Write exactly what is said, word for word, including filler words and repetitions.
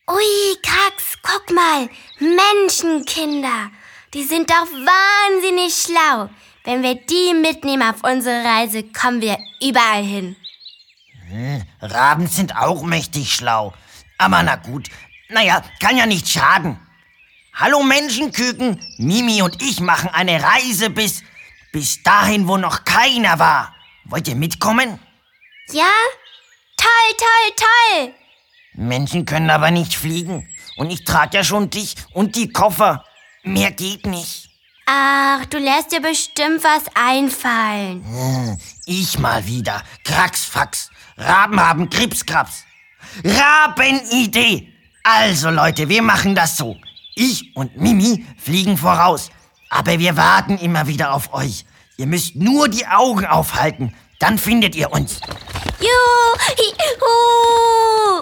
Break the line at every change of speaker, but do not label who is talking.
Ui, Krax, guck mal, Menschenkinder. Die sind doch wahnsinnig schlau. Wenn wir die mitnehmen auf unsere Reise, kommen wir überall hin.
Hm, Raben sind auch mächtig schlau. Aber na gut, naja, kann ja nicht schaden. Hallo Menschenküken, Mimi und ich machen eine Reise bis, bis dahin, wo noch keiner war. Wollt ihr mitkommen?
Ja? Toll, toll, toll!
Menschen können aber nicht fliegen. Und ich trage ja schon dich und die Koffer. Mehr geht nicht.
Ach, du lässt dir bestimmt was einfallen.
Hm, ich mal wieder. Kraxfax. Raben haben Kripskraps. Rabenidee. Also Leute, wir machen das so. Ich und Mimi fliegen voraus. Aber wir warten immer wieder auf euch. Ihr müsst nur die Augen aufhalten. Dann findet ihr uns.
Juhu!